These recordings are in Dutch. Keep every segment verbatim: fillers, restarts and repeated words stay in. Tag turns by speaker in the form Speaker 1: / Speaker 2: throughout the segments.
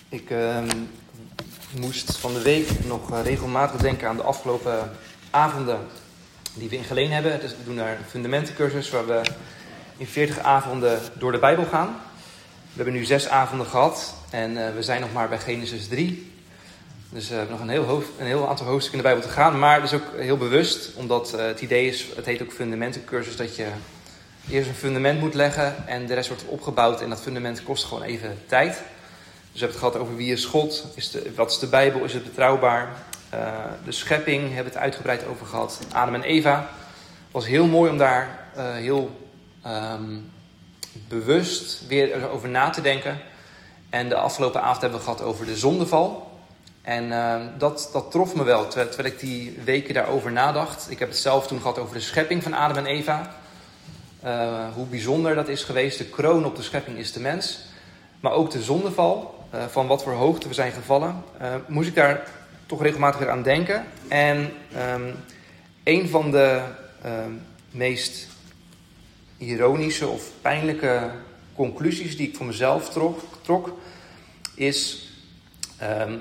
Speaker 1: Ik uh, moest van de week nog uh, regelmatig denken aan de afgelopen avonden die we in Geleen hebben. Dus we doen daar een fundamentencursus waar we in veertig avonden door de Bijbel gaan. We hebben nu zes avonden gehad en uh, we zijn nog maar bij Genesis drie. Dus uh, we hebben nog een heel, hoofd, een heel aantal hoofdstukken in de Bijbel te gaan. Maar dat is ook heel bewust, omdat uh, het idee is, het heet ook fundamentencursus, dat je eerst een fundament moet leggen en de rest wordt opgebouwd. En dat fundament kost gewoon even tijd. Dus we hebben het gehad over wie is God, is de, wat is de Bijbel, is het betrouwbaar. Uh, de schepping hebben we het uitgebreid over gehad. Adam en Eva. Het was heel mooi om daar uh, heel um, bewust weer over na te denken. En de afgelopen avond hebben we gehad over de zondeval. En uh, dat, dat trof me wel, terwijl, terwijl ik die weken daarover nadacht. Ik heb het zelf toen gehad over de schepping van Adam en Eva. Uh, hoe bijzonder dat is geweest. De kroon op de schepping is de mens. Maar ook de zondeval, uh, van wat voor hoogte we zijn gevallen. Uh, moest ik daar toch regelmatig weer aan denken. En um, een van de uh, meest ironische of pijnlijke conclusies die ik voor mezelf trok, trok is um,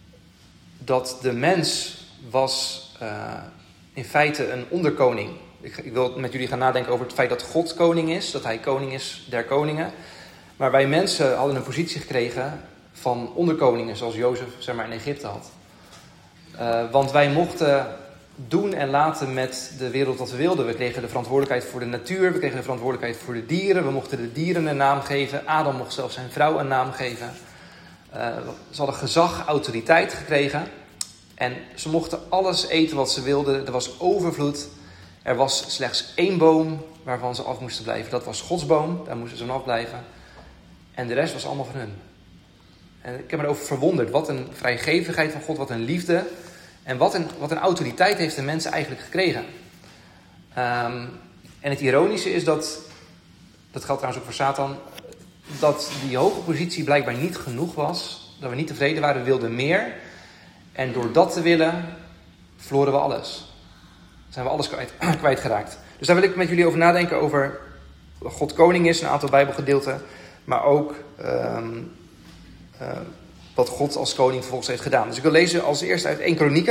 Speaker 1: dat de mens was uh, in feite een onderkoning. Ik, ik wil met jullie gaan nadenken over het feit dat God koning is, dat hij koning is der koningen. Maar wij mensen hadden een positie gekregen van onderkoningen, zoals Jozef zeg maar in Egypte had. Uh, want wij mochten doen en laten met de wereld wat we wilden. We kregen de verantwoordelijkheid voor de natuur, we kregen de verantwoordelijkheid voor de dieren. We mochten de dieren een naam geven. Adam mocht zelfs zijn vrouw een naam geven. Uh, ze hadden gezag, autoriteit gekregen. En ze mochten alles eten wat ze wilden. Er was overvloed. Er was slechts één boom waarvan ze af moesten blijven. Dat was Gods boom, daar moesten ze van afblijven. En de rest was allemaal van hun. En ik heb me erover verwonderd. Wat een vrijgevigheid van God, wat een liefde. En wat een, wat een autoriteit heeft de mensen eigenlijk gekregen. Um, en het ironische is dat, dat geldt trouwens ook voor Satan, dat die hoge positie blijkbaar niet genoeg was. Dat we niet tevreden waren, we wilden meer. En door dat te willen, verloren we alles. Zijn we alles kwijt, kwijtgeraakt. Dus daar wil ik met jullie over nadenken over God koning is, een aantal bijbelgedeelten. Maar ook um, uh, wat God als koning vervolgens heeft gedaan. Dus ik wil lezen als eerste uit eerste Kronieken.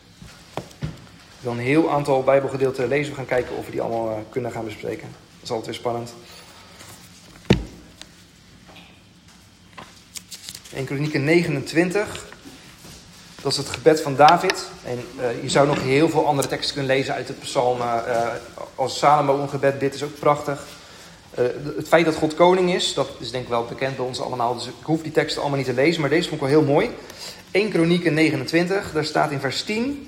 Speaker 1: Ik wil een heel aantal bijbelgedeelten lezen. We gaan kijken of we die allemaal uh, kunnen gaan bespreken. Dat is altijd weer spannend. eerste Kronieken negenentwintig. Dat is het gebed van David. En uh, je zou nog heel veel andere teksten kunnen lezen uit de psalmen. Uh, als Salomo een gebed bidt is ook prachtig. Uh, het feit dat God koning is, dat is denk ik wel bekend bij ons allemaal. Dus ik hoef die teksten allemaal niet te lezen, maar deze vond ik wel heel mooi. eerste Kronieken negenentwintig, daar staat in vers tien.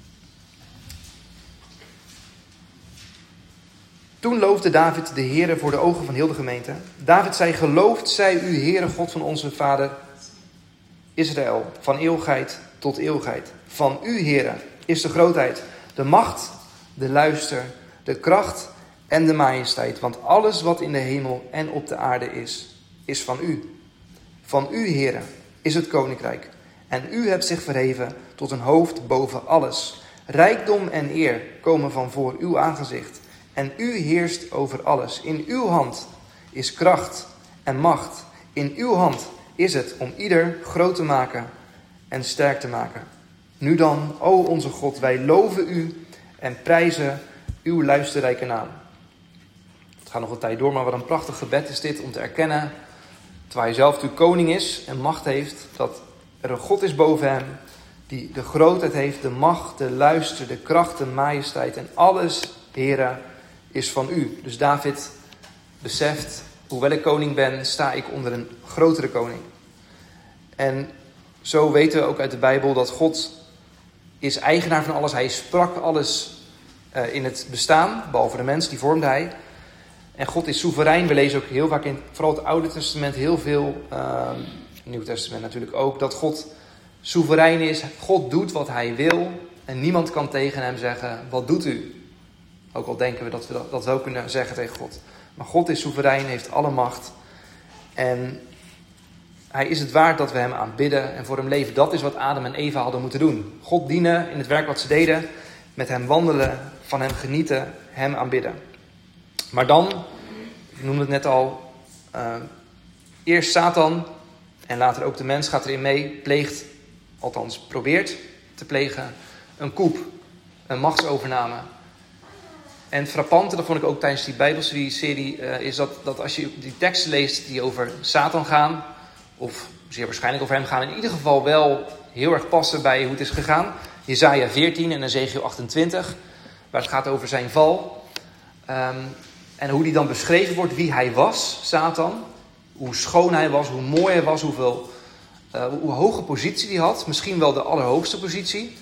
Speaker 1: Toen loofde David de Heere voor de ogen van heel de gemeente. David zei, geloofd zij u, Heere God van onze vader Israël, van eeuwigheid tot eeuwigheid. Van u, Heere, is de grootheid, de macht, de luister, de kracht en de majesteit. Want alles wat in de hemel en op de aarde is, is van u. Van u, Heere, is het koninkrijk. En u hebt zich verheven tot een hoofd boven alles. Rijkdom en eer komen van voor uw aangezicht. En u heerst over alles. In uw hand is kracht en macht. In uw hand is het om ieder groot te maken en sterk te maken. Nu dan, o onze God, wij loven u en prijzen uw luisterrijke naam. Het gaat nog een tijd door, maar wat een prachtig gebed is dit om te erkennen, terwijl hij zelf natuurlijk koning is en macht heeft, dat er een God is boven hem, die de grootheid heeft, de macht, de luister, de kracht, de majesteit en alles, Heere, is van u. Dus David beseft, hoewel ik koning ben, sta ik onder een grotere koning. En zo weten we ook uit de Bijbel dat God is eigenaar van alles. Hij sprak alles uh, in het bestaan, behalve de mens, die vormde hij. En God is soeverein. We lezen ook heel vaak in vooral het Oude Testament heel veel, uh, het Nieuwe Testament natuurlijk ook, dat God soeverein is. God doet wat hij wil en niemand kan tegen hem zeggen, wat doet u? Ook al denken we dat we dat wel kunnen zeggen tegen God. Maar God is soeverein, heeft alle macht. En hij is het waard dat we hem aanbidden en voor hem leven. Dat is wat Adam en Eva hadden moeten doen. God dienen in het werk wat ze deden. Met hem wandelen, van hem genieten, hem aanbidden. Maar dan, ik noemde het net al, uh, eerst Satan en later ook de mens gaat erin mee, pleegt, althans probeert te plegen, een coup, een machtsovername. En het frappante, dat vond ik ook tijdens die Bijbelstudie-serie, uh, is dat, dat als je die teksten leest die over Satan gaan, of zeer waarschijnlijk over hem gaan, in ieder geval wel heel erg passen bij hoe het is gegaan. Jesaja veertien en Ezechiel achtentwintig, waar het gaat over zijn val. Um, en hoe die dan beschreven wordt, wie hij was, Satan. Hoe schoon hij was, hoe mooi hij was, hoeveel, uh, hoe hoge positie hij had. Misschien wel de allerhoogste positie.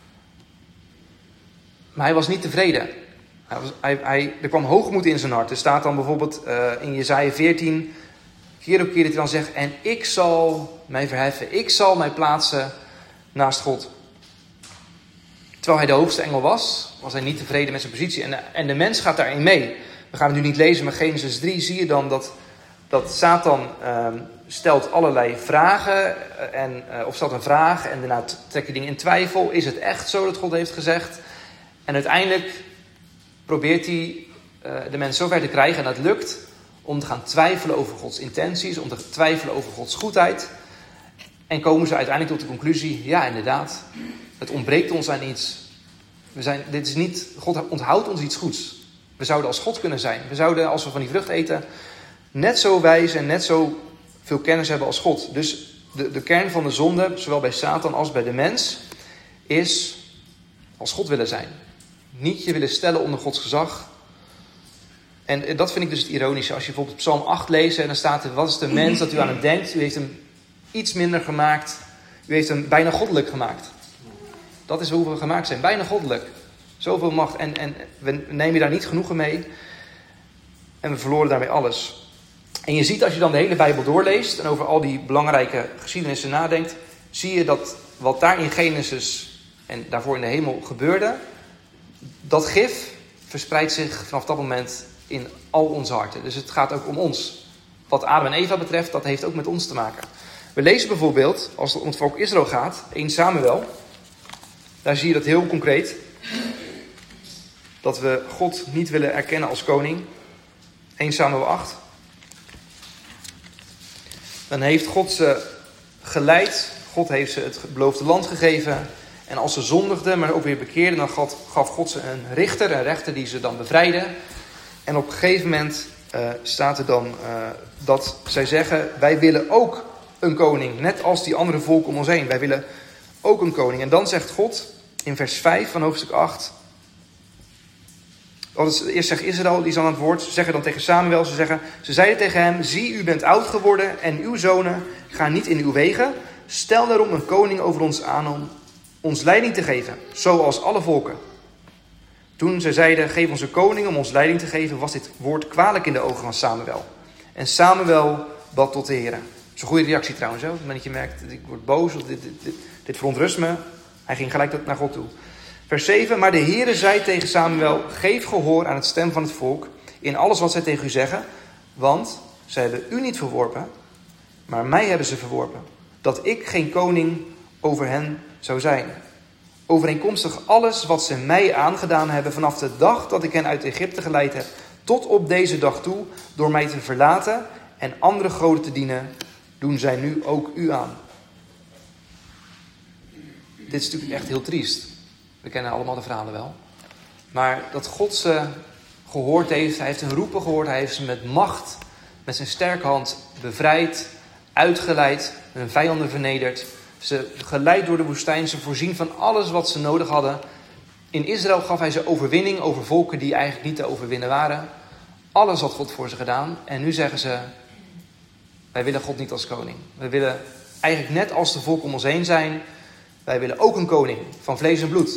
Speaker 1: Maar hij was niet tevreden. Hij was, hij, hij, er kwam hoogmoed in zijn hart. Er staat dan bijvoorbeeld uh, in Jesaja veertien, keer op keer dat hij dan zegt, en ik zal mij verheffen, ik zal mij plaatsen naast God. Terwijl hij de hoogste engel was, was hij niet tevreden met zijn positie. En, en de mens gaat daarin mee. We gaan het nu niet lezen, maar Genesis drie zie je dan dat, dat Satan uh, stelt allerlei vragen. En, uh, of stelt een vraag en daarna trekt hij dingen in twijfel. Is het echt zo dat God heeft gezegd? En uiteindelijk probeert hij uh, de mens zover te krijgen, en dat lukt, om te gaan twijfelen over Gods intenties, om te twijfelen over Gods goedheid. En komen ze uiteindelijk tot de conclusie, ja inderdaad, het ontbreekt ons aan iets. We zijn, dit is niet, God onthoudt ons iets goeds. We zouden als God kunnen zijn. We zouden, als we van die vrucht eten, net zo wijs en net zo veel kennis hebben als God. Dus de, de kern van de zonde, zowel bij Satan als bij de mens, is als God willen zijn. Niet je willen stellen onder Gods gezag. En dat vind ik dus het ironische. Als je bijvoorbeeld Psalm acht leest en dan staat er, wat is de mens dat u aan hem denkt? U heeft hem iets minder gemaakt. U heeft hem bijna goddelijk gemaakt. Dat is hoeveel we gemaakt zijn. Bijna goddelijk. Zoveel macht. En, en we nemen daar niet genoegen mee. En we verloren daarmee alles. En je ziet als je dan de hele Bijbel doorleest en over al die belangrijke geschiedenissen nadenkt, zie je dat wat daar in Genesis en daarvoor in de hemel gebeurde, dat gif verspreidt zich vanaf dat moment in al onze harten. Dus het gaat ook om ons. Wat Adam en Eva betreft, dat heeft ook met ons te maken. We lezen bijvoorbeeld, als het om het volk Israël gaat, Eerste Samuel. Daar zie je dat heel concreet. Dat we God niet willen erkennen als koning. Eerste Samuel acht. Dan heeft God ze geleid. God heeft ze het beloofde land gegeven. En als ze zondigden, maar ook weer bekeerden, dan gaf God ze een richter, een rechter die ze dan bevrijdde. En op een gegeven moment uh, staat er dan uh, dat zij zeggen, wij willen ook een koning. Net als die andere volken om ons heen. Wij willen ook een koning. En dan zegt God in vers vijf van hoofdstuk acht. Eerst zegt Israël, die is aan het woord. Ze zeggen dan tegen Samuel, ze zeggen, ze zeiden tegen hem, zie, u bent oud geworden en uw zonen gaan niet in uw wegen. Stel daarom een koning over ons aan om ons leiding te geven, zoals alle volken. Toen ze zeiden, geef ons een koning om ons leiding te geven, was dit woord kwalijk in de ogen van Samuel. En Samuel bad tot de Heer. Dat is een goede reactie trouwens, hè? Op het moment dat je merkt, ik word boos, of dit, dit, dit, dit verontrust me. Hij ging gelijk naar God toe. Vers zeven, maar de Heere zei tegen Samuel, geef gehoor aan het stem van het volk in alles wat zij tegen u zeggen, want zij hebben u niet verworpen, maar mij hebben ze verworpen, dat ik geen koning over hen zou zijn. Overeenkomstig alles wat ze mij aangedaan hebben vanaf de dag dat ik hen uit Egypte geleid heb, tot op deze dag toe, door mij te verlaten en andere goden te dienen, doen zij nu ook u aan. Dit is natuurlijk echt heel triest. We kennen allemaal de verhalen wel. Maar dat God ze gehoord heeft, hij heeft hun roepen gehoord, hij heeft ze met macht, met zijn sterke hand bevrijd, uitgeleid, hun vijanden vernederd. Ze geleid door de woestijn, ze voorzien van alles wat ze nodig hadden. In Israël gaf hij ze overwinning over volken die eigenlijk niet te overwinnen waren. Alles had God voor ze gedaan. En nu zeggen ze, wij willen God niet als koning. We willen eigenlijk net als de volken om ons heen zijn. Wij willen ook een koning van vlees en bloed.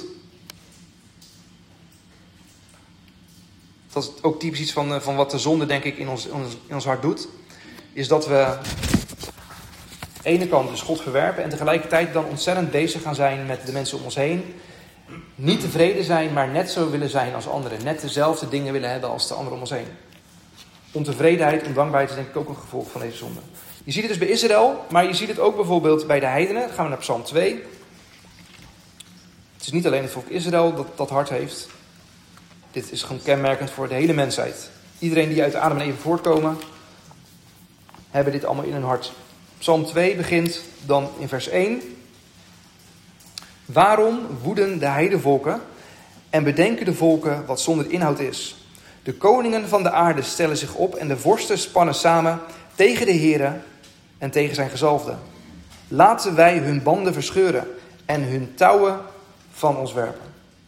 Speaker 1: Dat is ook typisch iets van, van wat de zonde denk ik in ons, in ons hart doet. Is dat we aan de ene kant dus God verwerpen en tegelijkertijd dan ontzettend bezig gaan zijn met de mensen om ons heen. Niet tevreden zijn, maar net zo willen zijn als anderen. Net dezelfde dingen willen hebben als de anderen om ons heen. Ontevredenheid, ondankbaarheid is denk ik ook een gevolg van deze zonde. Je ziet het dus bij Israël, maar je ziet het ook bijvoorbeeld bij de heidenen. Dan gaan we naar Psalm twee. Het is niet alleen het volk Israël dat dat hart heeft. Dit is gewoon kenmerkend voor de hele mensheid. Iedereen die uit Adam en Eva voortkomen, hebben dit allemaal in hun hart. Psalm twee begint dan in vers één. Waarom woeden de heidevolken en bedenken de volken wat zonder inhoud is? De koningen van de aarde stellen zich op en de vorsten spannen samen tegen de Heere en tegen zijn gezalfde. Laten wij hun banden verscheuren en hun touwen van ons werpen.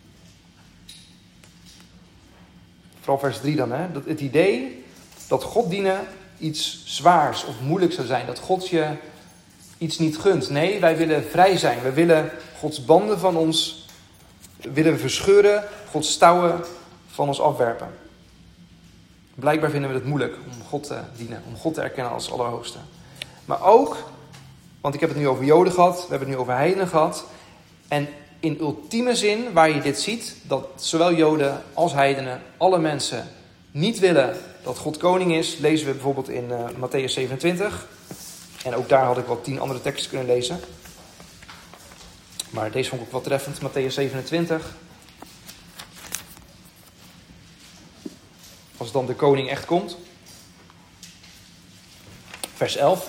Speaker 1: Vooral vers drie dan, hè? Dat het idee dat God dienen iets zwaars of moeilijk zou zijn. Dat God je iets niet gunt. Nee, wij willen vrij zijn. We willen Gods banden van ons willen we verscheuren. Gods touwen van ons afwerpen. Blijkbaar vinden we het moeilijk om God te dienen. Om God te erkennen als Allerhoogste. Maar ook, want ik heb het nu over Joden gehad. We hebben het nu over heidenen gehad. En in ultieme zin, waar je dit ziet, dat zowel Joden als heidenen, alle mensen niet willen dat God koning is, lezen we bijvoorbeeld in uh, Matthäus zevenentwintig. En ook daar had ik wel tien andere teksten kunnen lezen. Maar deze vond ik ook wel treffend, Matthäus zevenentwintig. Als dan de koning echt komt. Vers elf.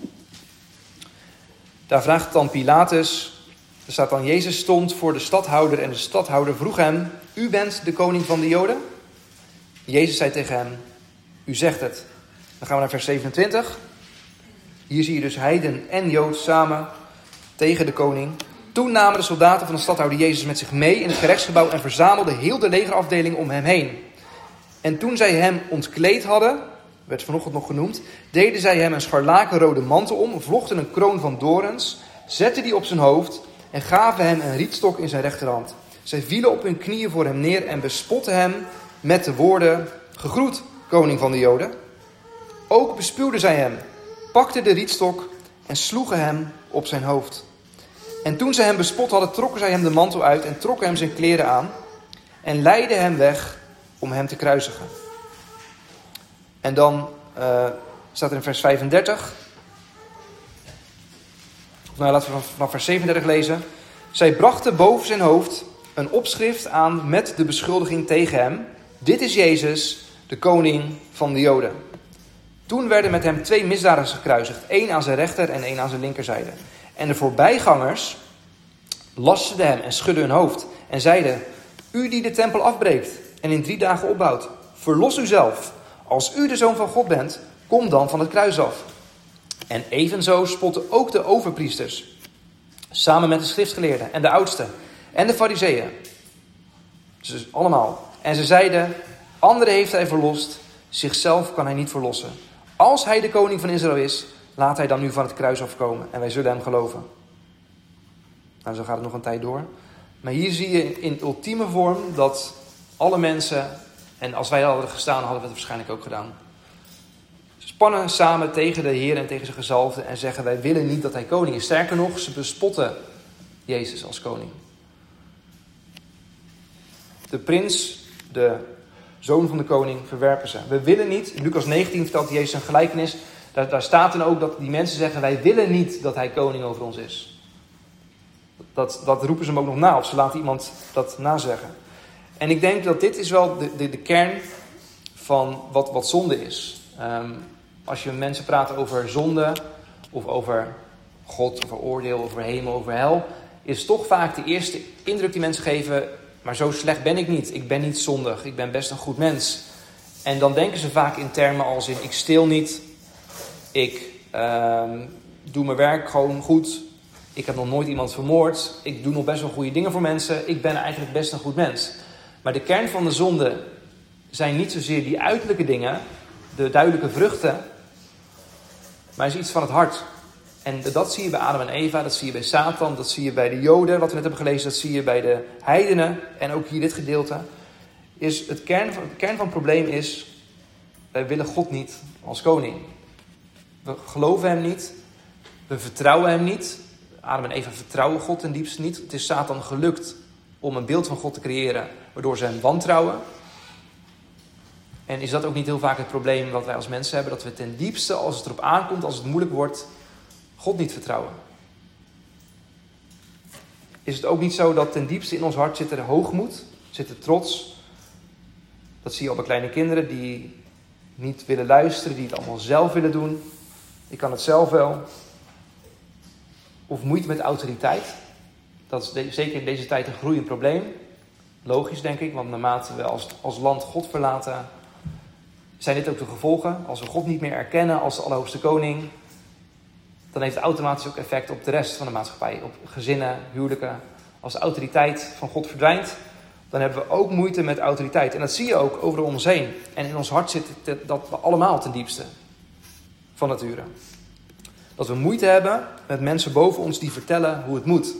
Speaker 1: Daar vraagt dan Pilatus. Er staat dan, Jezus stond voor de stadhouder en de stadhouder vroeg hem, u bent de koning van de Joden? Jezus zei tegen hem, u zegt het. Dan gaan we naar vers zevenentwintig. Hier zie je dus heiden en Jood samen tegen de koning. Toen namen de soldaten van de stadhouder Jezus met zich mee in het gerechtsgebouw en verzamelden heel de legerafdeling om hem heen. En toen zij hem ontkleed hadden, werd vanochtend nog genoemd, deden zij hem een scharlakenrode mantel om, vlochten een kroon van dorens, zetten die op zijn hoofd en gaven hem een rietstok in zijn rechterhand. Zij vielen op hun knieën voor hem neer en bespotten hem met de woorden, gegroet, koning van de Joden. Ook bespuwden zij hem, pakten de rietstok en sloegen hem op zijn hoofd. En toen zij hem bespot hadden, trokken zij hem de mantel uit en trokken hem zijn kleren aan en leidden hem weg om hem te kruisigen. En dan uh, staat er in vers vijfendertig... Nou, laten we vanaf vers zevenendertig lezen. Zij brachten boven zijn hoofd een opschrift aan met de beschuldiging tegen hem. Dit is Jezus, de koning van de Joden. Toen werden met hem twee misdadigers gekruisigd. één aan zijn rechter en één aan zijn linkerzijde. En de voorbijgangers lasteden hem en schudden hun hoofd. En zeiden, u die de tempel afbreekt en in drie dagen opbouwt. Verlos uzelf. Als u de Zoon van God bent, kom dan van het kruis af. En evenzo spotten ook de overpriesters, samen met de schriftgeleerden en de oudsten en de farizeeën. Dus allemaal. En ze zeiden, anderen heeft hij verlost, zichzelf kan hij niet verlossen. Als hij de koning van Israël is, laat hij dan nu van het kruis afkomen en wij zullen hem geloven. Nou, zo gaat het nog een tijd door. Maar hier zie je in ultieme vorm dat alle mensen, en als wij hadden gestaan, hadden we het waarschijnlijk ook gedaan, spannen samen tegen de Heer en tegen zijn gezalfde en zeggen, wij willen niet dat hij koning is. Sterker nog, ze bespotten Jezus als koning. De prins, de zoon van de koning, verwerpen ze. We willen niet, in Lucas negentien vertelt Jezus een gelijkenis, daar, daar staat dan ook dat die mensen zeggen, wij willen niet dat hij koning over ons is. Dat, dat roepen ze hem ook nog na, of ze laten iemand dat nazeggen. En ik denk dat dit is wel de, de, de kern van wat, wat zonde is. Um, als je mensen praat over zonde, of over God, over oordeel, over hemel, over hel, is toch vaak de eerste indruk die mensen geven, maar zo slecht ben ik niet. Ik ben niet zondig, ik ben best een goed mens. En dan denken ze vaak in termen als in, ik steel niet, ik um, doe mijn werk gewoon goed, ik heb nog nooit iemand vermoord, ik doe nog best wel goede dingen voor mensen, ik ben eigenlijk best een goed mens. Maar de kern van de zonde zijn niet zozeer die uiterlijke dingen, de duidelijke vruchten, maar is iets van het hart. En dat zie je bij Adam en Eva, dat zie je bij Satan, dat zie je bij de Joden, wat we net hebben gelezen, dat zie je bij de heidenen en ook hier dit gedeelte. Is het kern van, het kern van het probleem is, wij willen God niet als koning. We geloven hem niet, we vertrouwen hem niet. Adam en Eva vertrouwen God ten diepste niet. Het is Satan gelukt om een beeld van God te creëren, waardoor ze hem wantrouwen. En is dat ook niet heel vaak het probleem wat wij als mensen hebben, dat we ten diepste, als het erop aankomt, als het moeilijk wordt, God niet vertrouwen? Is het ook niet zo dat ten diepste in ons hart zit er hoogmoed, zit er trots? Dat zie je al bij kleine kinderen die niet willen luisteren, die het allemaal zelf willen doen. Ik kan het zelf wel. of moeite met autoriteit. Dat is de, zeker in deze tijd een groeiend probleem. Logisch, denk ik, want naarmate we als, als land God verlaten, zijn dit ook de gevolgen. Als we God niet meer erkennen als de Allerhoogste Koning, dan heeft het automatisch ook effect op de rest van de maatschappij. Op gezinnen, huwelijken. Als de autoriteit van God verdwijnt, dan hebben we ook moeite met autoriteit. En dat zie je ook over om ons heen. En in ons hart zit het, dat we allemaal ten diepste van nature. Dat we moeite hebben met mensen boven ons die vertellen hoe het moet.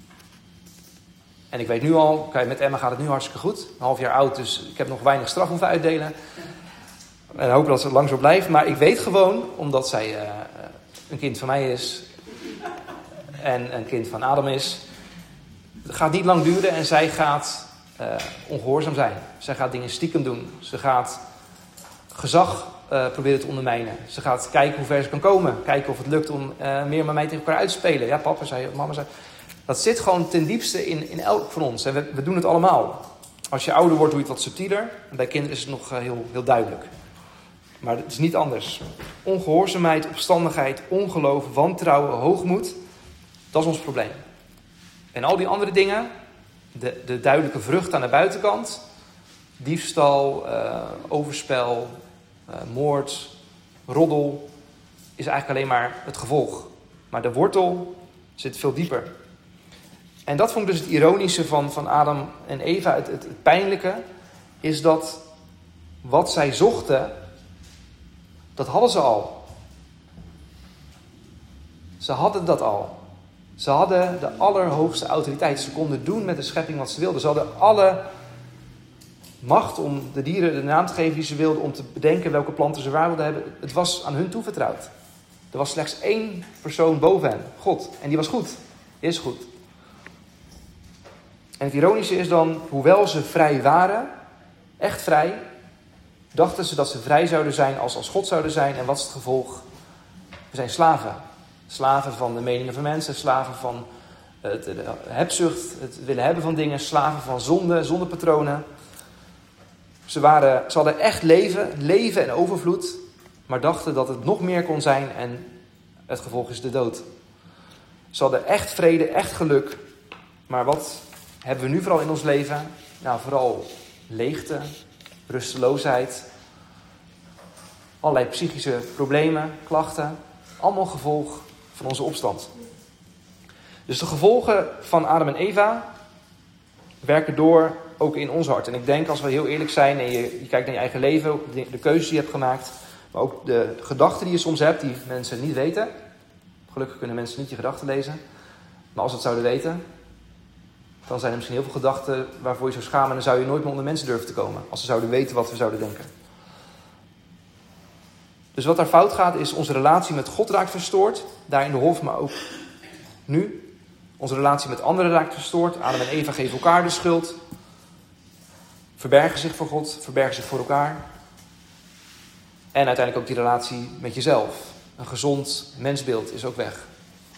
Speaker 1: En ik weet nu al, kijk, met Emma gaat het nu hartstikke goed. Een half jaar oud, dus ik heb nog weinig straf hoeven uitdelen. En hopen dat ze lang zo blijft. Maar ik weet gewoon, omdat zij uh, een kind van mij is en een kind van Adam is. Het gaat niet lang duren en zij gaat uh, ongehoorzaam zijn. Zij gaat dingen stiekem doen. Ze gaat gezag uh, proberen te ondermijnen. Ze gaat kijken hoe ver ze kan komen. Kijken of het lukt om uh, meer met mij tegen elkaar uit te spelen. Ja, papa zei, mama zei. Dat zit gewoon ten diepste in, in elk van ons. En we, we doen het allemaal. Als je ouder wordt, doe je het wat subtieler. En bij kinderen is het nog uh, heel, heel duidelijk. Maar het is niet anders. Ongehoorzaamheid, opstandigheid, ongeloof, wantrouwen, hoogmoed. Dat is ons probleem. En al die andere dingen, de, de duidelijke vrucht aan de buitenkant. Diefstal, uh, overspel, uh, moord, roddel. Is eigenlijk alleen maar het gevolg. Maar de wortel zit veel dieper. En dat vond ik dus het ironische van, van Adam en Eva. Het, het, het pijnlijke is dat wat zij zochten, dat hadden ze al. Ze hadden dat al. Ze hadden de allerhoogste autoriteit. Ze konden doen met de schepping wat ze wilden. Ze hadden alle macht om de dieren de naam te geven die ze wilden. Om te bedenken welke planten ze waar wilden hebben. Het was aan hun toevertrouwd. Er was slechts één persoon boven hen. God. En die was goed. Die is goed. En het ironische is dan, hoewel ze vrij waren, echt vrij, dachten ze dat ze vrij zouden zijn als als God zouden zijn. En wat is het gevolg? We zijn slaven. Slaven van de meningen van mensen, slaven van het, de hebzucht, het willen hebben van dingen, slaven van zonde, zondepatronen. Ze, waren, ze hadden echt leven, leven en overvloed, maar dachten dat het nog meer kon zijn en het gevolg is de dood. Ze hadden echt vrede, echt geluk, maar wat hebben we nu vooral in ons leven? Nou, vooral leegte, rusteloosheid, allerlei psychische problemen, klachten, allemaal gevolg van onze opstand. Dus de gevolgen van Adam en Eva werken door ook in ons hart. En ik denk, als we heel eerlijk zijn en je, je kijkt naar je eigen leven, de, de keuzes die je hebt gemaakt, maar ook de gedachten die je soms hebt, die mensen niet weten. Gelukkig kunnen mensen niet je gedachten lezen. Maar als ze het zouden weten, dan zijn er misschien heel veel gedachten waarvoor je zou schamen en dan zou je nooit meer onder mensen durven te komen. Als ze zouden weten wat we zouden denken. Dus wat daar fout gaat is onze relatie met God raakt verstoord. Daar in de hof, maar ook nu. Onze relatie met anderen raakt verstoord. Adam en Eva geven elkaar de schuld. Verbergen zich voor God, verbergen zich voor elkaar. En uiteindelijk ook die relatie met jezelf. Een gezond mensbeeld is ook weg.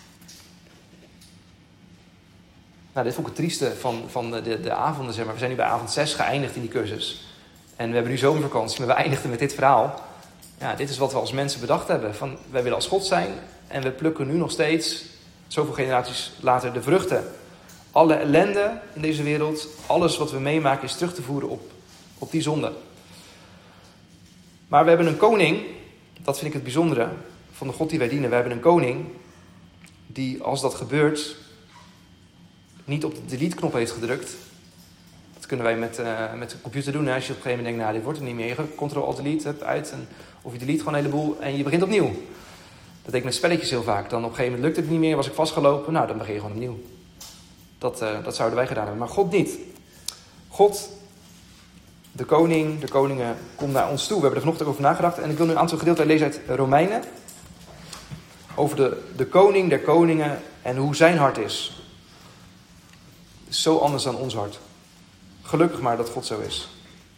Speaker 1: Nou, dit vond ik het trieste van, van de, de, de avonden. Zeg maar. We zijn nu bij avond zes geëindigd in die cursus. En we hebben nu zomervakantie, maar we eindigden met dit verhaal. Ja, dit is wat we als mensen bedacht hebben. Van, wij willen als God zijn en we plukken nu nog steeds, zoveel generaties later, de vruchten. Alle ellende in deze wereld, alles wat we meemaken is terug te voeren op, op die zonde. Maar we hebben een koning, dat vind ik het bijzondere van de God die wij dienen. We hebben een koning die, als dat gebeurt, niet op de delete-knop heeft gedrukt. Dat kunnen wij met, uh, met de computer doen. Hè? Als je op een gegeven moment denkt, nou, dit wordt er niet meer. Je Ctrl-Alt-Delete, uit. En, of je delete gewoon een heleboel en je begint opnieuw. Dat deed ik met spelletjes heel vaak. Dan op een gegeven moment lukt het niet meer, was ik vastgelopen. Nou, dan begin je gewoon opnieuw. Dat, uh, dat zouden wij gedaan hebben. Maar God niet. God, de koning, de koningen, komt naar ons toe. We hebben er vanochtend over nagedacht. En ik wil nu een aantal gedeelten lezen uit Romeinen. Over de, de koning der koningen en hoe zijn hart is. Is zo anders dan ons hart. Gelukkig maar dat God zo is.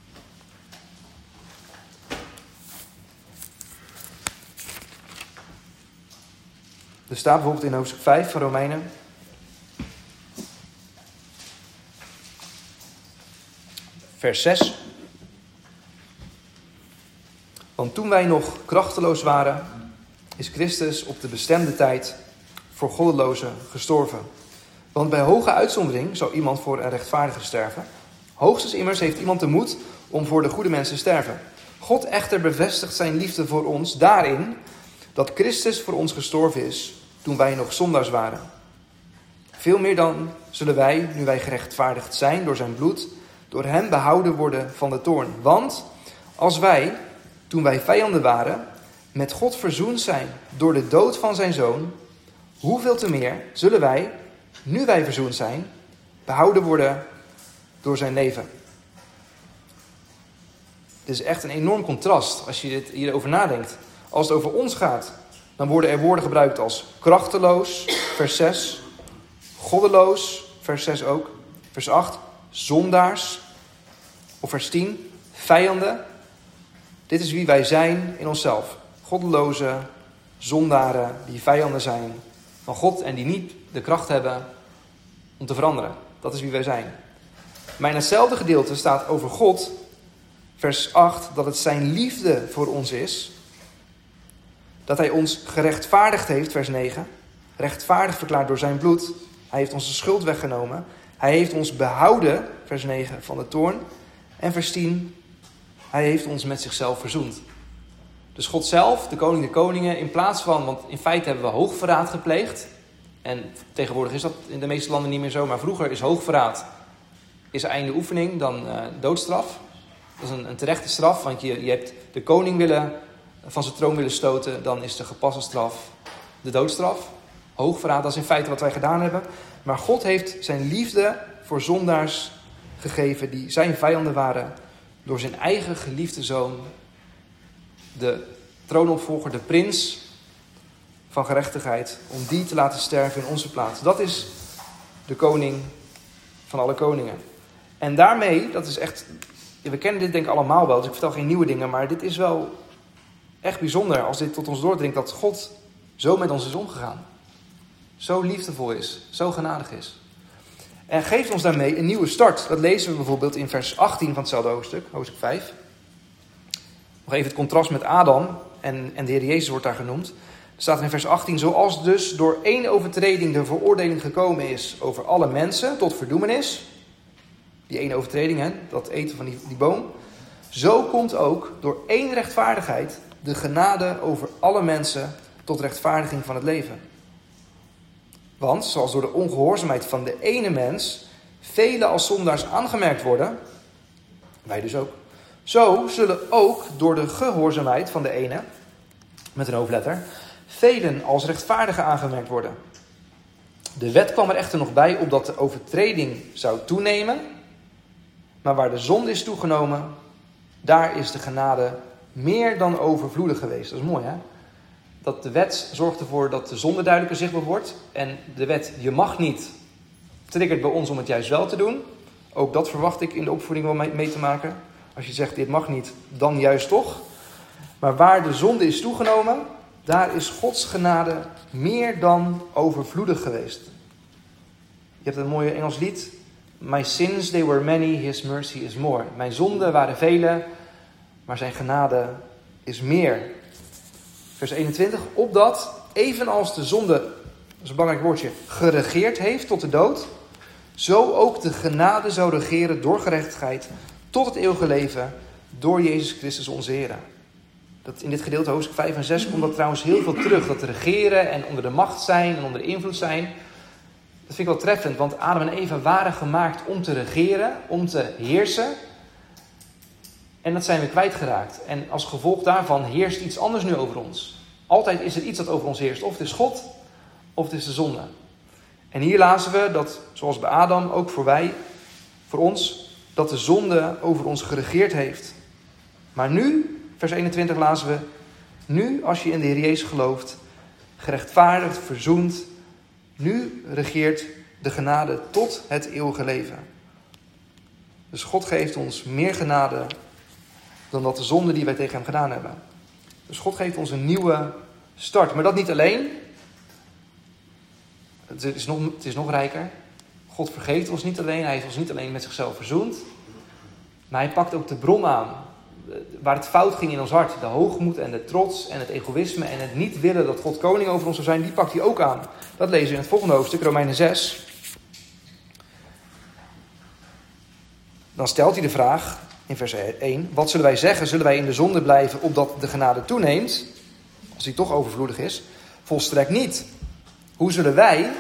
Speaker 1: Er staat bijvoorbeeld in hoofdstuk vijf van Romeinen. Vers zes. Want toen wij nog krachteloos waren, is Christus op de bestemde tijd voor goddelozen gestorven. Want bij hoge uitzondering zou iemand voor een rechtvaardige sterven. Hoogstens immers heeft iemand de moed om voor de goede mensen te sterven. God echter bevestigt zijn liefde voor ons daarin dat Christus voor ons gestorven is toen wij nog zondaars waren. Veel meer dan zullen wij, nu wij gerechtvaardigd zijn door zijn bloed, door hem behouden worden van de toorn. Want als wij, toen wij vijanden waren, met God verzoend zijn door de dood van zijn zoon, hoeveel te meer zullen wij, nu wij verzoend zijn, behouden worden door zijn leven. Dit is echt een enorm contrast als je dit hierover nadenkt. Als het over ons gaat, dan worden er woorden gebruikt als krachteloos, vers zes, goddeloos, vers zes ook, vers acht, zondaars, of vers tien, vijanden. Dit is wie wij zijn in onszelf. Goddeloze zondaren die vijanden zijn van God en die niet de kracht hebben om te veranderen. Dat is wie wij zijn. Maar in hetzelfde gedeelte staat over God, vers acht, dat het zijn liefde voor ons is. Dat hij ons gerechtvaardigd heeft, vers negen. Rechtvaardig verklaard door zijn bloed. Hij heeft onze schuld weggenomen. Hij heeft ons behouden, vers negen, van de toorn. En vers tien, hij heeft ons met zichzelf verzoend. Dus God zelf, de koning der koningen, in plaats van, want in feite hebben we hoogverraad gepleegd. En tegenwoordig is dat in de meeste landen niet meer zo, maar vroeger is hoogverraad is einde oefening, dan uh, doodstraf. Dat is een, een terechte straf, want je, je hebt de koning willen, van zijn troon willen stoten, dan is de gepaste straf de doodstraf. Hoogverraad, dat is in feite wat wij gedaan hebben. Maar God heeft zijn liefde voor zondaars gegeven die zijn vijanden waren, door zijn eigen geliefde zoon, de troonopvolger, de prins van gerechtigheid, om die te laten sterven in onze plaats. Dat is de koning van alle koningen. En daarmee, dat is echt, we kennen dit denk ik allemaal wel, dus ik vertel geen nieuwe dingen, maar dit is wel echt bijzonder als dit tot ons doordringt, dat God zo met ons is omgegaan. Zo liefdevol is, zo genadig is. En geeft ons daarmee een nieuwe start. Dat lezen we bijvoorbeeld in vers achttien van hetzelfde hoofdstuk, hoofdstuk vijf. Nog even het contrast met Adam en, en de Heer Jezus wordt daar genoemd. Er staat in vers achttien, zoals dus door één overtreding de veroordeling gekomen is over alle mensen tot verdoemenis. Die ene overtreding, hè, dat eten van die, die boom. Zo komt ook door één rechtvaardigheid de genade over alle mensen tot rechtvaardiging van het leven. Want, zoals door de ongehoorzaamheid van de ene mens velen als zondaars aangemerkt worden, wij dus ook, zo zullen ook door de gehoorzaamheid van de ene, met een hoofdletter, velen als rechtvaardigen aangemerkt worden. De wet kwam er echter nog bij opdat de overtreding zou toenemen, maar waar de zonde is toegenomen, daar is de genade meer dan overvloedig geweest. Dat is mooi, hè? Dat de wet zorgt ervoor dat de zonde duidelijker zichtbaar wordt. En de wet, je mag niet, triggert bij ons om het juist wel te doen. Ook dat verwacht ik in de opvoeding wel mee, mee te maken. Als je zegt, dit mag niet, dan juist toch. Maar waar de zonde is toegenomen, daar is Gods genade meer dan overvloedig geweest. Je hebt een mooie Engels lied. My sins, they were many, his mercy is more. Mijn zonden waren vele, maar zijn genade is meer. Vers eenentwintig, opdat, evenals de zonde, dat is een belangrijk woordje, geregeerd heeft tot de dood, zo ook de genade zou regeren door gerechtigheid tot het eeuwige leven door Jezus Christus onze Heer. Dat in dit gedeelte, hoofdstuk vijf en zes, komt dat trouwens heel veel terug. Dat regeren en onder de macht zijn en onder de invloed zijn. Dat vind ik wel treffend, want Adam en Eva waren gemaakt om te regeren, om te heersen. En dat zijn we kwijtgeraakt. En als gevolg daarvan heerst iets anders nu over ons. Altijd is er iets dat over ons heerst. Of het is God, of het is de zonde. En hier lazen we dat, zoals bij Adam, ook voor wij, voor ons, dat de zonde over ons geregeerd heeft. Maar nu, vers eenentwintig lazen we, nu als je in de Heer Jezus gelooft, gerechtvaardigd, verzoend, nu regeert de genade tot het eeuwige leven. Dus God geeft ons meer genade dan dat de zonde die wij tegen hem gedaan hebben. Dus God geeft ons een nieuwe start. Maar dat niet alleen. Het is nog, het is nog rijker. God vergeeft ons niet alleen. Hij heeft ons niet alleen met zichzelf verzoend. Maar hij pakt ook de bron aan. waar het fout ging in ons hart. De hoogmoed en de trots en het egoïsme en het niet willen dat God koning over ons zou zijn, die pakt hij ook aan. Dat lezen we in het volgende hoofdstuk, Romeinen zes. Dan stelt hij de vraag in vers één. Wat zullen wij zeggen? Zullen wij in de zonde blijven opdat de genade toeneemt? Als die toch overvloedig is. Volstrekt niet. Hoe zullen wij,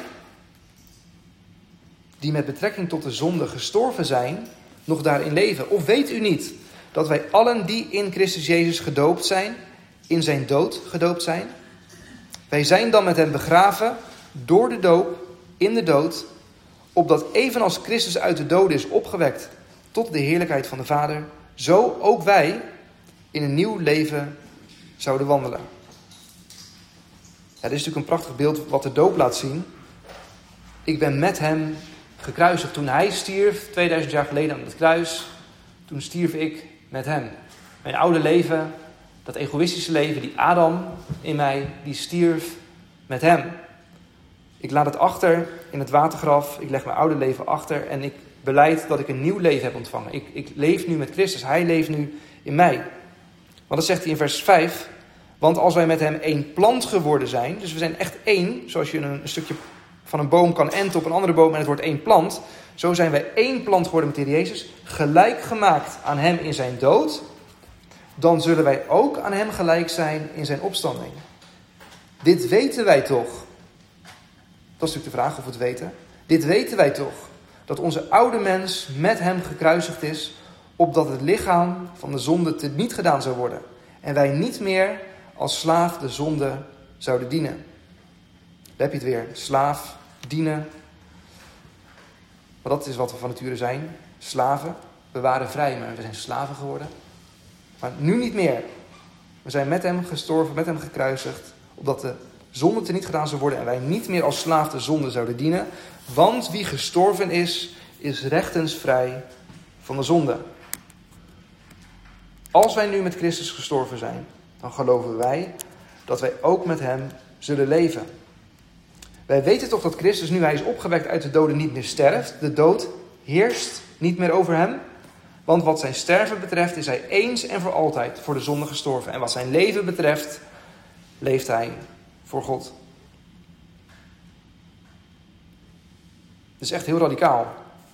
Speaker 1: die met betrekking tot de zonde gestorven zijn, nog daarin leven? Of weet u niet dat wij allen die in Christus Jezus gedoopt zijn, in zijn dood gedoopt zijn? Wij zijn dan met hem begraven door de doop in de dood, opdat evenals Christus uit de doden is opgewekt tot de heerlijkheid van de Vader, zo ook wij in een nieuw leven zouden wandelen. Ja, dit is natuurlijk een prachtig beeld wat de doop laat zien. Ik ben met hem gekruisigd. Toen hij stierf, tweeduizend jaar geleden aan het kruis, toen stierf ik met hem. Mijn oude leven, dat egoïstische leven, die Adam in mij, die stierf met hem. Ik laat het achter in het watergraf, ik leg mijn oude leven achter en ik beleid dat ik een nieuw leven heb ontvangen. Ik, ik leef nu met Christus, hij leeft nu in mij. Want dat zegt hij in vers vijf. Want als wij met hem één plant geworden zijn, dus we zijn echt één, zoals je een, een stukje van een boom kan enten op een andere boom en het wordt één plant. Zo zijn wij één plant geworden met de Heer Jezus, gelijk gemaakt aan hem in zijn dood. Dan zullen wij ook aan hem gelijk zijn in zijn opstanding. Dit weten wij toch. Dat is natuurlijk de vraag of we het weten. Dit weten wij toch. Dat onze oude mens met hem gekruisigd is, opdat het lichaam van de zonde teniet gedaan zou worden. En wij niet meer als slaaf de zonde zouden dienen. Daar heb je het weer. Slaaf, dienen. Maar dat is wat we van nature zijn. Slaven. We waren vrij, maar we zijn slaven geworden. Maar nu niet meer. We zijn met hem gestorven, met hem gekruisigd, opdat de zonde teniet gedaan zou worden en wij niet meer als slaaf de zonde zouden dienen. Want wie gestorven is, is rechtens vrij van de zonde. Als wij nu met Christus gestorven zijn, dan geloven wij dat wij ook met hem zullen leven. Wij weten toch dat Christus, nu hij is opgewekt uit de doden, niet meer sterft. De dood heerst niet meer over hem. Want wat zijn sterven betreft is hij eens en voor altijd voor de zonde gestorven. En wat zijn leven betreft leeft hij voor God. Dat is echt heel radicaal.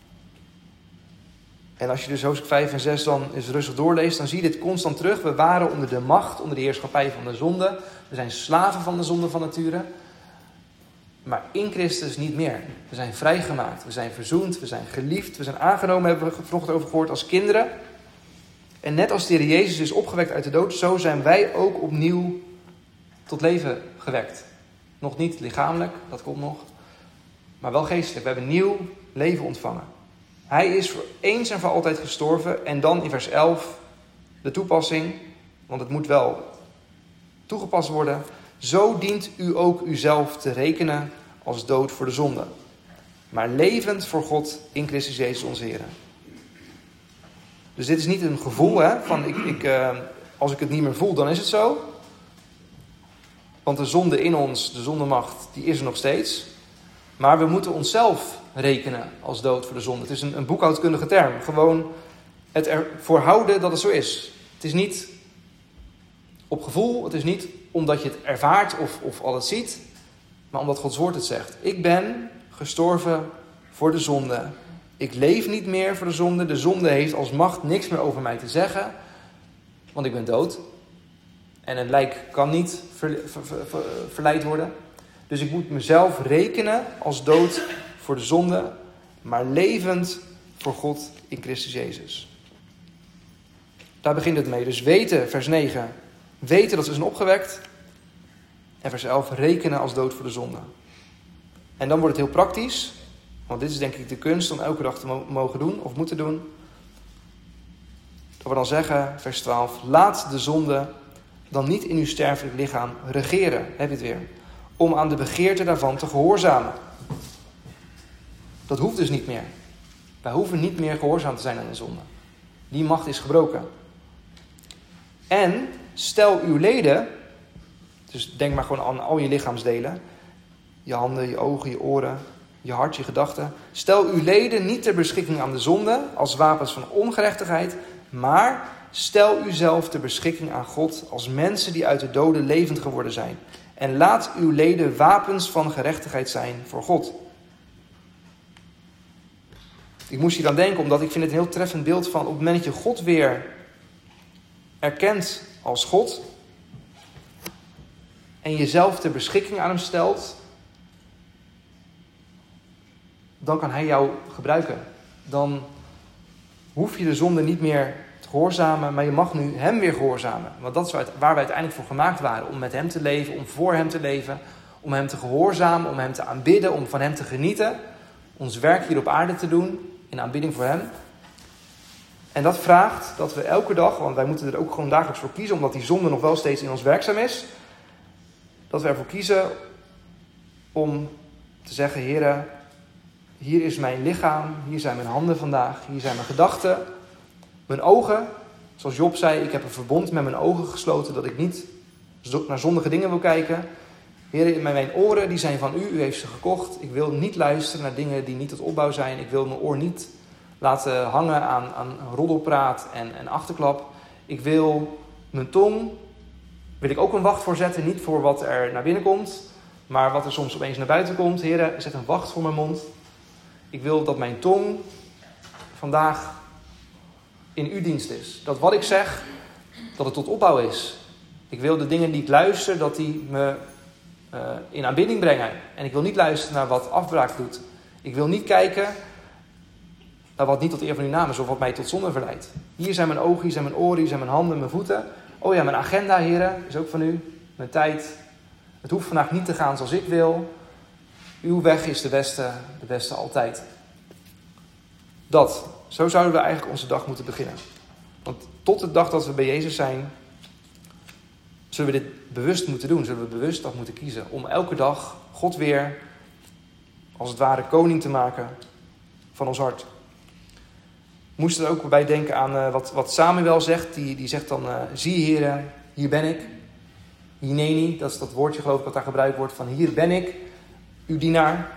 Speaker 1: En als je dus hoofdstuk vijf en zes dan eens rustig doorleest, dan zie je dit constant terug. We waren onder de macht, onder de heerschappij van de zonde. We zijn slaven van de zonde van nature. Maar in Christus niet meer. We zijn vrijgemaakt, we zijn verzoend, we zijn geliefd, we zijn aangenomen, hebben we vanochtend over gehoord, als kinderen. En net als de Heer Jezus is opgewekt uit de dood, zo zijn wij ook opnieuw tot leven gewekt. Nog niet lichamelijk, dat komt nog, maar wel geestelijk. We hebben nieuw leven ontvangen. Hij is voor eens en voor altijd gestorven. En dan in vers elf de toepassing, want het moet wel toegepast worden. Zo dient u ook uzelf te rekenen als dood voor de zonde, maar levend voor God in Christus Jezus onze Heer. Dus dit is niet een gevoel, hè, van ik, ik, uh, als ik het niet meer voel, dan is het zo. Want de zonde in ons, de zondemacht, die is er nog steeds. Maar we moeten onszelf rekenen als dood voor de zonde. Het is een, een boekhoudkundige term. Gewoon het ervoor houden dat het zo is. Het is niet op gevoel, het is niet omdat je het ervaart of, of al het ziet, maar omdat Gods woord het zegt. Ik ben gestorven voor de zonde. Ik leef niet meer voor de zonde. De zonde heeft als macht niks meer over mij te zeggen, want ik ben dood. En een lijk kan niet ver, ver, ver, ver, verleid worden. Dus ik moet mezelf rekenen als dood voor de zonde, maar levend voor God in Christus Jezus. Daar begint het mee. Dus weten, vers negen. Weten dat ze zijn opgewekt. En vers elf, rekenen als dood voor de zonde. En dan wordt het heel praktisch. Want dit is denk ik de kunst om elke dag te mo- mogen doen of moeten doen. Dat we dan zeggen, vers twaalf. Laat de zonde dan niet in uw sterfelijk lichaam regeren. Heb je het weer. Om aan de begeerte daarvan te gehoorzamen. Dat hoeft dus niet meer. Wij hoeven niet meer gehoorzaam te zijn aan de zonde. Die macht is gebroken. En stel uw leden, dus denk maar gewoon aan al je lichaamsdelen, je handen, je ogen, je oren, je hart, je gedachten. Stel uw leden niet ter beschikking aan de zonde als wapens van ongerechtigheid, maar Stel uzelf ter beschikking aan God als mensen die uit de doden levend geworden zijn. En laat uw leden wapens van gerechtigheid zijn voor God. Ik moest hier aan denken, omdat ik vind het een heel treffend beeld van op het moment dat je God weer erkent als God en jezelf ter beschikking aan hem stelt, dan kan hij jou gebruiken. Dan hoef je de zonde niet meer te gehoorzamen, maar je mag nu hem weer gehoorzamen. Want dat is waar we uiteindelijk voor gemaakt waren. Om met hem te leven, om voor hem te leven, om hem te gehoorzamen, om hem te aanbidden, om van hem te genieten. Ons werk hier op aarde te doen, in aanbidding voor hem. En dat vraagt dat we elke dag, want wij moeten er ook gewoon dagelijks voor kiezen, omdat die zonde nog wel steeds in ons werkzaam is, dat we ervoor kiezen om te zeggen, Heere, hier is mijn lichaam, hier zijn mijn handen vandaag, hier zijn mijn gedachten, mijn ogen. Zoals Job zei, ik heb een verbond met mijn ogen gesloten dat ik niet naar zondige dingen wil kijken. Heer, mijn oren die zijn van u, u heeft ze gekocht. Ik wil niet luisteren naar dingen die niet tot opbouw zijn. Ik wil mijn oor niet laten hangen aan, aan roddelpraat en, en achterklap. Ik wil mijn tong, wil ik ook een wacht voor zetten. Niet voor wat er naar binnen komt, maar wat er soms opeens naar buiten komt. Heer, zet een wacht voor mijn mond. Ik wil dat mijn tong vandaag in uw dienst is. Dat wat ik zeg, dat het tot opbouw is. Ik wil de dingen die ik luister, dat die me uh, in aanbidding brengen. En ik wil niet luisteren naar wat afbraak doet. Ik wil niet kijken naar wat niet tot eer van uw naam is of wat mij tot zonde verleidt. Hier zijn mijn ogen, hier zijn mijn oren, hier zijn mijn handen, mijn voeten. Oh ja, mijn agenda, heren, is ook van u. Mijn tijd. Het hoeft vandaag niet te gaan zoals ik wil. Uw weg is de beste, de beste altijd. Dat, zo zouden we eigenlijk onze dag moeten beginnen. Want tot de dag dat we bij Jezus zijn, zullen we dit bewust moeten doen. Zullen we bewust dat moeten kiezen. Om elke dag God weer, als het ware, koning te maken van ons hart. We moesten er ook bij denken aan uh, wat, wat Samuel zegt. Die, die zegt dan, uh, zie Heere, hier ben ik. Hineni, dat is dat woordje geloof ik wat daar gebruikt wordt van hier ben ik, uw dienaar.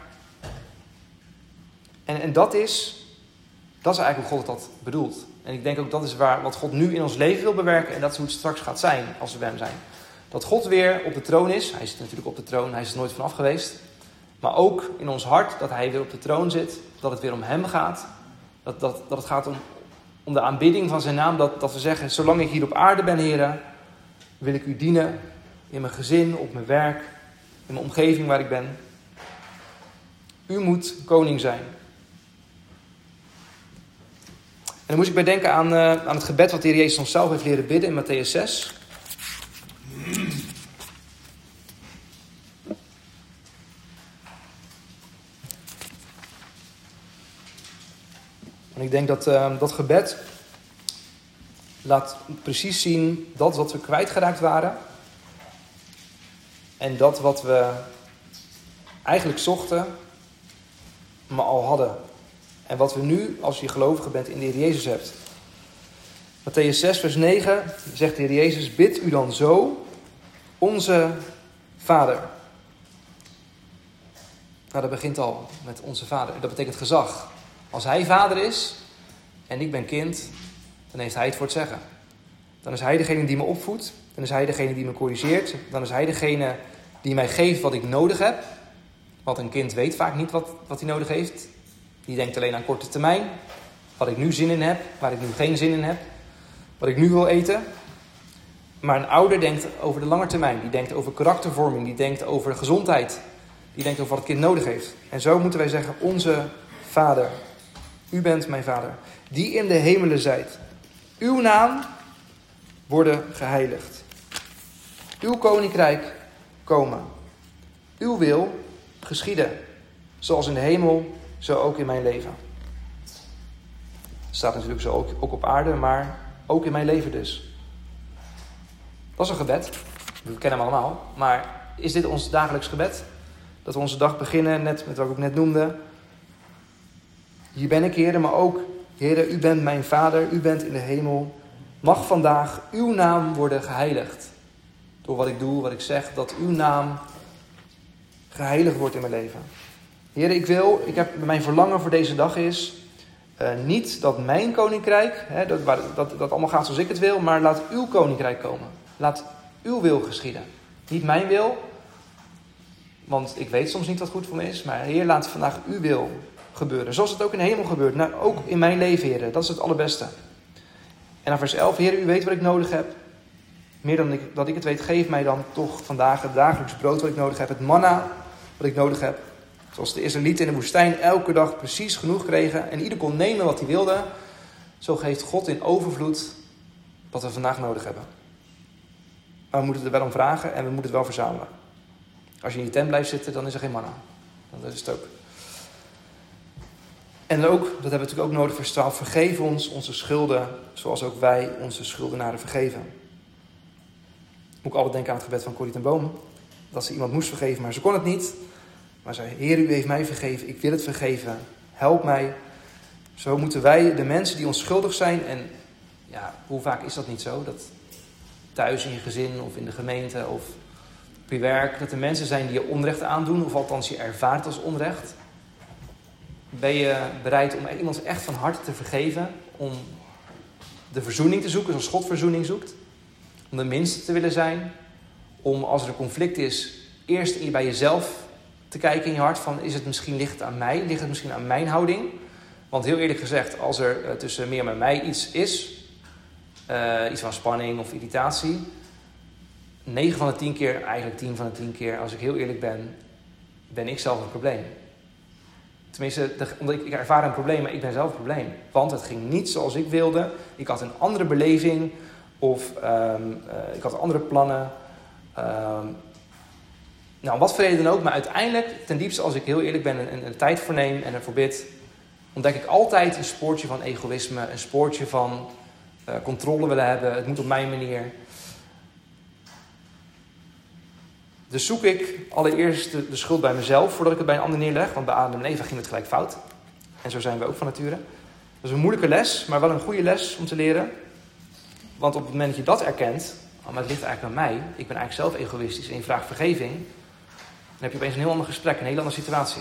Speaker 1: En, en dat is, dat is eigenlijk hoe God het had bedoeld. En ik denk ook dat is waar, wat God nu in ons leven wil bewerken. En dat is hoe het straks gaat zijn als we bij hem zijn. Dat God weer op de troon is. Hij zit natuurlijk op de troon, hij is er nooit vanaf geweest. Maar ook in ons hart dat hij weer op de troon zit. Dat het weer om hem gaat. Dat, dat, dat het gaat om, om de aanbidding van zijn naam. Dat, dat we zeggen, zolang ik hier op aarde ben, Heere, wil ik u dienen. In mijn gezin, op mijn werk, in mijn omgeving waar ik ben. U moet koning zijn. En dan moest ik bij denken aan, uh, aan het gebed wat de Heer Jezus ons zelf heeft leren bidden in Matthäus zes. En ik denk dat uh, dat gebed laat precies zien dat wat we kwijtgeraakt waren. En dat wat we eigenlijk zochten, maar al hadden. En wat we nu, als je gelovige bent, in de Heer Jezus hebt. Matthäus zes, vers negen zegt de Heer Jezus, bid u dan zo, onze Vader. Nou, dat begint al met onze Vader. Dat betekent gezag. Als hij vader is en ik ben kind, dan heeft hij het voor het zeggen. Dan is hij degene die me opvoedt. Dan is hij degene die me corrigeert. Dan is hij degene die mij geeft wat ik nodig heb. Want een kind weet vaak niet wat, wat hij nodig heeft. Die denkt alleen aan korte termijn. Wat ik nu zin in heb, waar ik nu geen zin in heb. Wat ik nu wil eten. Maar een ouder denkt over de lange termijn. Die denkt over karaktervorming. Die denkt over gezondheid. Die denkt over wat het kind nodig heeft. En zo moeten wij zeggen, onze Vader. U bent mijn Vader. Die in de hemelen zijt. Uw naam worden geheiligd. Uw koninkrijk komen. Uw wil geschieden. Zoals in de hemel, zo ook in mijn leven. Het staat natuurlijk zo ook, ook op aarde, maar ook in mijn leven dus. Dat is een gebed. We kennen hem allemaal. Maar is dit ons dagelijks gebed? Dat we onze dag beginnen, net met wat ik ook net noemde. Hier ben ik, Heere, maar ook, Heere, u bent mijn Vader, u bent in de hemel. Mag vandaag uw naam worden geheiligd. Door wat ik doe, wat ik zeg, dat uw naam geheiligd wordt in mijn leven. Heere, ik wil, ik heb, mijn verlangen voor deze dag is, Uh, niet dat mijn koninkrijk, hè, dat, dat, dat allemaal gaat zoals ik het wil, maar laat uw koninkrijk komen. Laat uw wil geschieden. Niet mijn wil, want ik weet soms niet wat goed voor me is, maar Heer, laat vandaag uw wil gebeuren. Zoals het ook in de hemel gebeurt, nou, ook in mijn leven, Heer. Dat is het allerbeste. En dan vers elf, Heer, u weet wat ik nodig heb. Meer dan ik, dat ik het weet, geef mij dan toch vandaag het dagelijks brood wat ik nodig heb. Het manna wat ik nodig heb. Zoals de Israëlieten in de woestijn elke dag precies genoeg kregen. En ieder kon nemen wat hij wilde. Zo geeft God in overvloed wat we vandaag nodig hebben. Maar we moeten er wel om vragen en we moeten het wel verzamelen. Als je in je tent blijft zitten, dan is er geen manna. Dat is het ook. En ook, dat hebben we natuurlijk ook nodig, vers twaalf. Vergeef ons onze schulden, zoals ook wij onze schuldenaren vergeven. Moet ik altijd denken aan het gebed van Corrie ten Boom. Dat ze iemand moest vergeven, maar ze kon het niet. Maar zei, Heer, u heeft mij vergeven, ik wil het vergeven. Help mij. Zo moeten wij de mensen die ons schuldig zijn. En ja, hoe vaak is dat niet zo? Dat thuis in je gezin of in de gemeente of op je werk, dat er mensen zijn die je onrecht aandoen. Of althans je ervaart als onrecht. Ben je bereid om iemand echt van harte te vergeven? Om de verzoening te zoeken, zoals God verzoening zoekt? Om de minste te willen zijn? Om als er een conflict is, eerst bij jezelf te kijken in je hart van, is het misschien, ligt het aan mij? Ligt het misschien aan mijn houding? Want heel eerlijk gezegd, als er uh, tussen meer en mij iets is, uh, iets van spanning of irritatie, negen van de tien keer, eigenlijk tien van de tien keer, als ik heel eerlijk ben, ben ik zelf het probleem. Tenminste, de, omdat ik, ik ervaar een probleem, maar ik ben zelf het probleem. Want het ging niet zoals ik wilde. Ik had een andere beleving. Of um, uh, ik had andere plannen. Um, nou, wat voor reden dan ook. Maar uiteindelijk, ten diepste, als ik heel eerlijk ben en, en er tijd voor neem en ervoor bid, ontdek ik altijd een spoortje van egoïsme. Een spoortje van uh, controle willen hebben. Het moet op mijn manier. Dus zoek ik allereerst de, de schuld bij mezelf voordat ik het bij een ander neerleg. Want bij Adam en Eva ging het gelijk fout. En zo zijn we ook van nature. Dat is een moeilijke les, maar wel een goede les om te leren. Want op het moment dat je dat erkent, oh, maar het ligt eigenlijk aan mij. Ik ben eigenlijk zelf egoïstisch en je vraagt vergeving. Dan heb je opeens een heel ander gesprek, een hele andere situatie.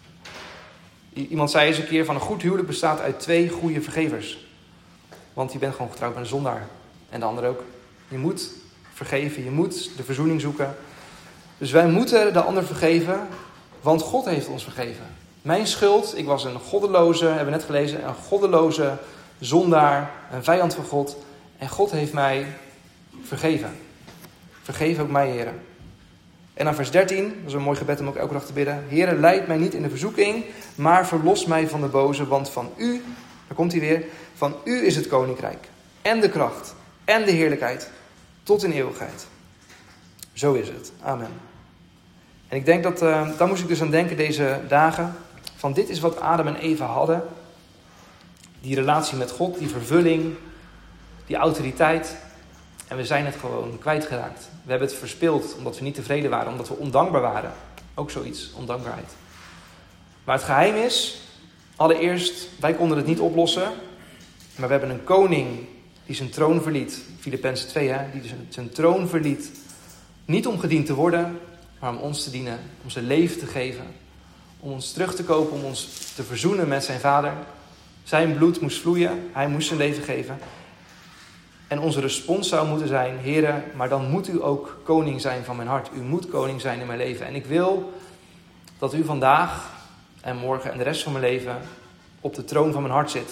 Speaker 1: Iemand zei eens een keer van een goed huwelijk bestaat uit twee goede vergevers. Want je bent gewoon getrouwd met een zondaar. En de ander ook. Je moet vergeven, je moet de verzoening zoeken. Dus wij moeten de ander vergeven, want God heeft ons vergeven. Mijn schuld, ik was een goddeloze, hebben we net gelezen, een goddeloze zondaar, een vijand van God. En God heeft mij vergeven. Vergeef ook mij, Heere. En dan vers dertien, dat is een mooi gebed om ook elke dag te bidden. Heere, leid mij niet in de verzoeking, maar verlos mij van de boze, want van u, daar komt hij weer, van u is het koninkrijk en de kracht en de heerlijkheid tot in eeuwigheid. Zo is het. Amen. En ik denk dat, uh, daar moest ik dus aan denken deze dagen. Van dit is wat Adam en Eva hadden. Die relatie met God, die vervulling, die autoriteit. En we zijn het gewoon kwijtgeraakt. We hebben het verspeeld omdat we niet tevreden waren, omdat we ondankbaar waren. Ook zoiets, ondankbaarheid. Maar het geheim is, allereerst, wij konden het niet oplossen. Maar we hebben een koning die zijn troon verliet. Filippenzen twee, hè, die zijn, zijn troon verliet. Niet om gediend te worden, maar om ons te dienen. Om zijn leven te geven. Om ons terug te kopen, om ons te verzoenen met zijn vader. Zijn bloed moest vloeien, hij moest zijn leven geven. En onze respons zou moeten zijn, Heere, maar dan moet u ook koning zijn van mijn hart. U moet koning zijn in mijn leven. En ik wil dat u vandaag en morgen en de rest van mijn leven op de troon van mijn hart zit.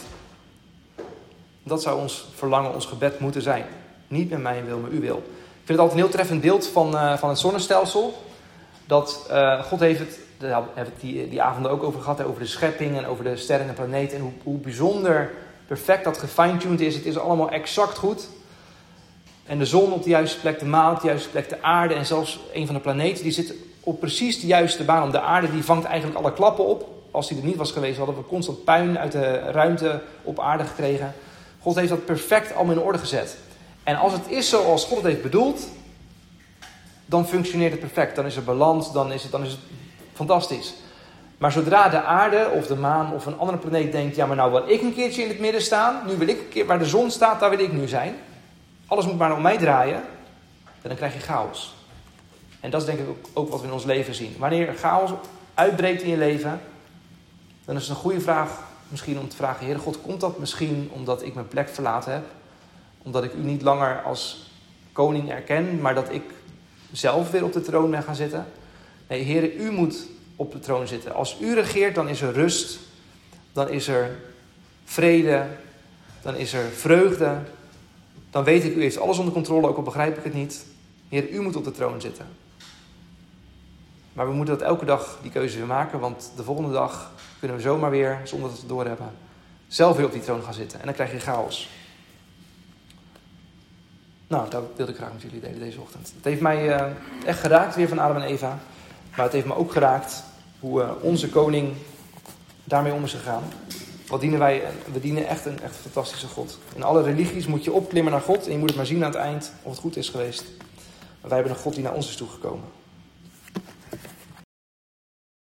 Speaker 1: Dat zou ons verlangen, ons gebed moeten zijn. Niet met mijn wil, maar uw wil. Ik vind het altijd een heel treffend beeld van, uh, van het zonnestelsel. Dat uh, God heeft het, daar heb ik die, die avonden ook over gehad, hè, over de schepping en over de sterren en de planeten. En hoe, hoe bijzonder perfect dat gefine-tuned is. Het is allemaal exact goed. En de zon op de juiste plek, de maan op de juiste plek, de aarde en zelfs een van de planeten, die zit op precies de juiste baan. Om de aarde die vangt eigenlijk alle klappen op. Als die er niet was geweest, hadden we constant puin uit de ruimte op aarde gekregen. God heeft dat perfect allemaal in orde gezet. En als het is zoals God het heeft bedoeld, dan functioneert het perfect. Dan is er balans, dan is het, dan is het fantastisch. Maar zodra de aarde of de maan of een andere planeet denkt, ja maar nou wil ik een keertje in het midden staan, nu wil ik een keer waar de zon staat, daar wil ik nu zijn. Alles moet maar om mij draaien. En dan krijg je chaos. En dat is denk ik ook, ook wat we in ons leven zien. Wanneer chaos uitbreekt in je leven, dan is het een goede vraag Misschien om te vragen, Heere God, komt dat misschien omdat ik mijn plek verlaten heb? Omdat ik u niet langer als koning erken, maar dat ik zelf weer op de troon ben gaan zitten? Nee, Heere, u moet op de troon zitten. Als u regeert, dan is er rust, dan is er vrede, dan is er vreugde. Dan weet ik, u heeft alles onder controle, ook al begrijp ik het niet. Heer, u moet op de troon zitten. Maar we moeten dat elke dag die keuze weer maken, want de volgende dag kunnen we zomaar weer, zonder dat we het doorhebben, zelf weer op die troon gaan zitten. En dan krijg je chaos. Nou, dat wilde ik graag met jullie delen deze ochtend. Het heeft mij uh, echt geraakt weer van Adam en Eva. Maar het heeft me ook geraakt hoe uh, onze koning daarmee om is gegaan. Wat dienen wij? We dienen echt een echt fantastische God. In alle religies moet je opklimmen naar God en je moet het maar zien aan het eind of het goed is geweest. Maar wij hebben een God die naar ons is toegekomen.